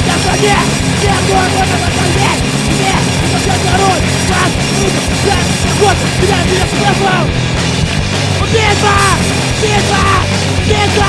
стране, все город на войне, мне это все народ, как люди, как поход, меня спрашивал. Битва! Битва! Битва!